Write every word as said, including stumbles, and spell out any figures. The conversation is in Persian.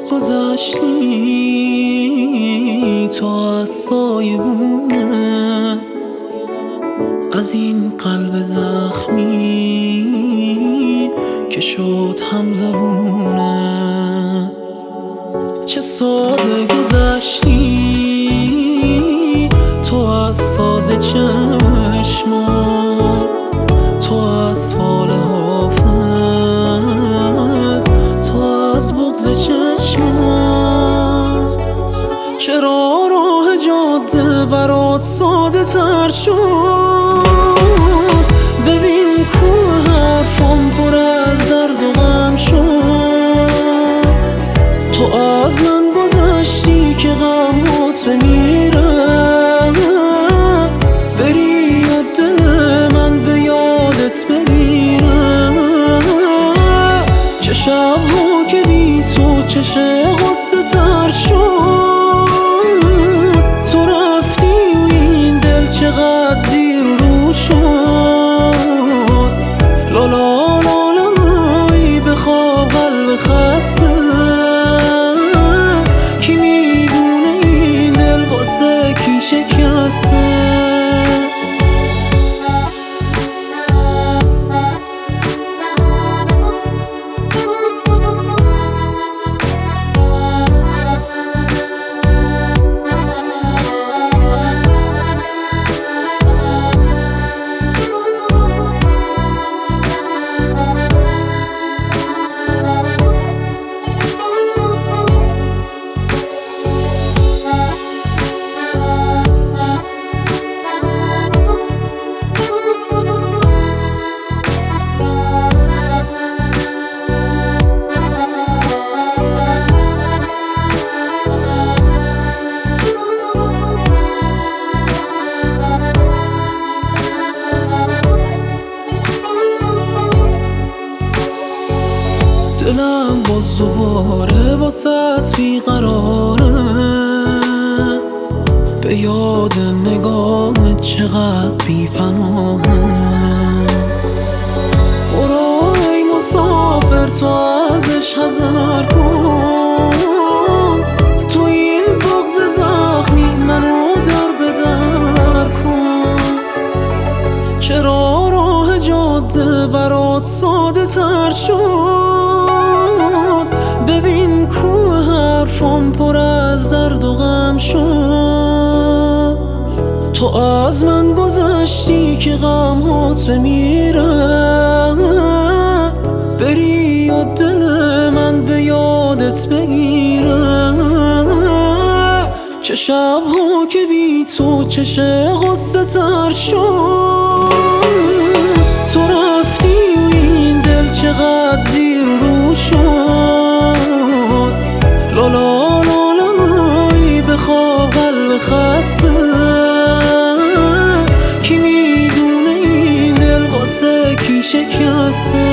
گذشتی تو از سایبونه از این قلب زخمی که شد همزبونه. چه ساده گذشتی تو از ساز چشمان، تو از فال حافظ، تو از بغض چشمان. چرا راه جاده برات ساده تر شد؟ ببین کوه حرفم پر از درد و غم شد. تو از من گذشتی که غمات بمیره، بری و دل من به یادت بمیره. چه شبها که بی تو چشه غصه تر شد. تو رفتی و این دل چقدر زیر رو شد. لالا لالا لای بخواب قلب خسته، کی میدونه این دل واسه کی شکسته. دلم باز دوباره واسط بیقراره، به یاد نگاه چقدر بی پناهه. برو ای مسافر تو ازش حذر کن، تو این بغض زخمی منو در بدر کن. چرا راه جاده برات ساده تر شد؟ ببین کوه حرفم پر از درد و غم شد. تو از من گذشتی که غمات بمیره، بری و دل من به یادت بگیره. چه شبها که بی تو چشه غصه تر شد. تو رفتی و این دل چقدر زیر رو شد. لالا لالا لای بخواب قلب خسته، کی میدونه این دل واسه کی شکسته.